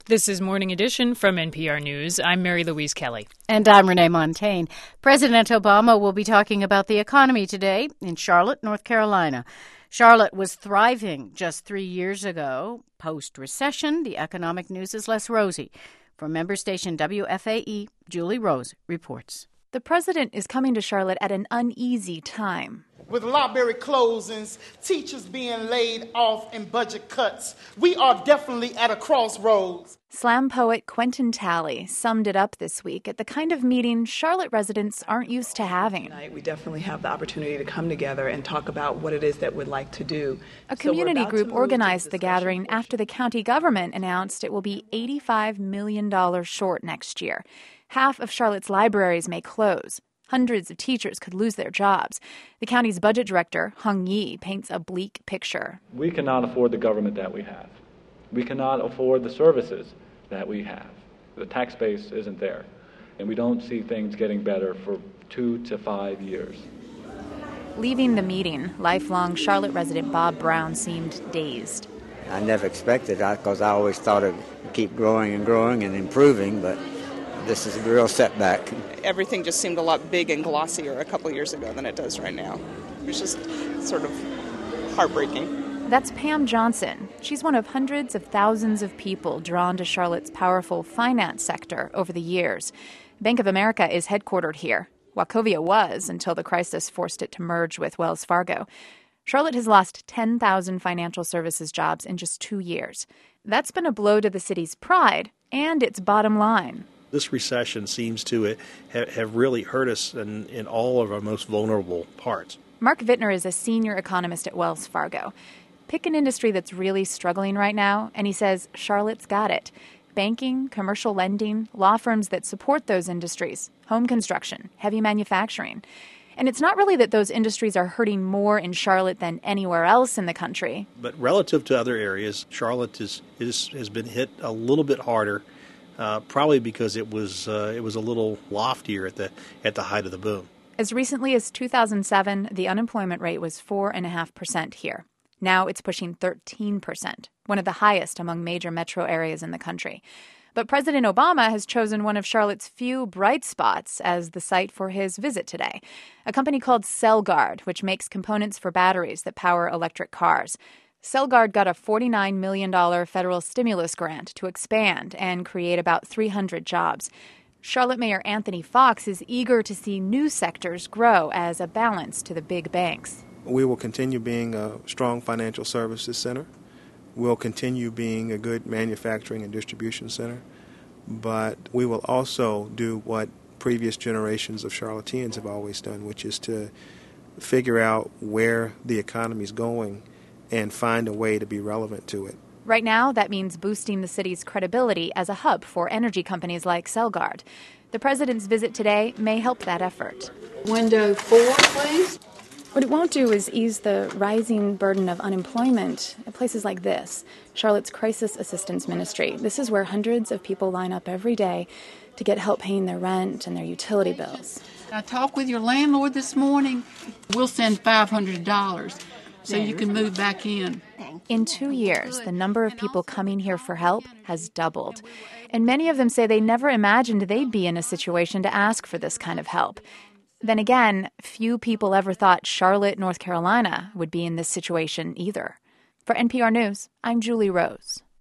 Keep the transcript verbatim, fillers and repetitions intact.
This is Morning Edition from N P R News. I'm Mary Louise Kelly. And I'm Renee Montaigne. President Obama will be talking about the economy today in Charlotte, North Carolina. Charlotte was thriving just three years ago. Post-recession, the economic news is less rosy. From member station W F A E, Julie Rose reports. The president is coming to Charlotte at an uneasy time. With library closings, teachers being laid off, and budget cuts, we are definitely at a crossroads. Slam poet Quentin Talley summed it up this week at the kind of meeting Charlotte residents aren't used to having. Tonight, we definitely have the opportunity to come together and talk about what it is that we'd like to do. A community group organized the gathering after the county government announced it will be eighty-five million dollars short next year. Half of Charlotte's libraries may close. Hundreds of teachers could lose their jobs. The county's budget director, Hung Ye, paints a bleak picture. We cannot afford the government that we have. We cannot afford the services that we have. The tax base isn't there, and we don't see things getting better for two to five years. Leaving the meeting, lifelong Charlotte resident Bob Brown seemed dazed. I never expected that because I always thought it would keep growing and growing and improving, but this is a real setback. Everything just seemed a lot big and glossier a couple of years ago than it does right now. It was just sort of heartbreaking. That's Pam Johnson. She's one of hundreds of thousands of people drawn to Charlotte's powerful finance sector over the years. Bank of America is headquartered here. Wachovia was until the crisis forced it to merge with Wells Fargo. Charlotte has lost ten thousand financial services jobs in just two years. That's been a blow to the city's pride and its bottom line. This recession seems to have really hurt us in, in all of our most vulnerable parts. Mark Vittner is a senior economist at Wells Fargo. Pick an industry that's really struggling right now, and he says Charlotte's got it. Banking, commercial lending, law firms that support those industries, home construction, heavy manufacturing. And it's not really that those industries are hurting more in Charlotte than anywhere else in the country. But relative to other areas, Charlotte is, is, has been hit a little bit harder. Uh, probably because it was uh, it was a little loftier at the at the height of the boom. As recently as two thousand seven, the unemployment rate was four point five percent here. Now it's pushing thirteen percent, one of the highest among major metro areas in the country. But President Obama has chosen one of Charlotte's few bright spots as the site for his visit today, a company called Celgard, which makes components for batteries that power electric cars. Celgard got a forty-nine million dollars federal stimulus grant to expand and create about three hundred jobs. Charlotte Mayor Anthony Fox is eager to see new sectors grow as a balance to the big banks. We will continue being a strong financial services center. We'll continue being a good manufacturing and distribution center. But we will also do what previous generations of Charlotteans have always done, which is to figure out where the economy is going and find a way to be relevant to it. Right now, that means boosting the city's credibility as a hub for energy companies like Celgard. The president's visit today may help that effort. Window four, please. What it won't do is ease the rising burden of unemployment at places like this, Charlotte's Crisis Assistance Ministry. This is where hundreds of people line up every day to get help paying their rent and their utility bills. I talked with your landlord this morning. We'll send five hundred dollars. So you can move back in. In two years, the number of people coming here for help has doubled. And many of them say they never imagined they'd be in a situation to ask for this kind of help. Then again, few people ever thought Charlotte, North Carolina would be in this situation either. For N P R News, I'm Julie Rose.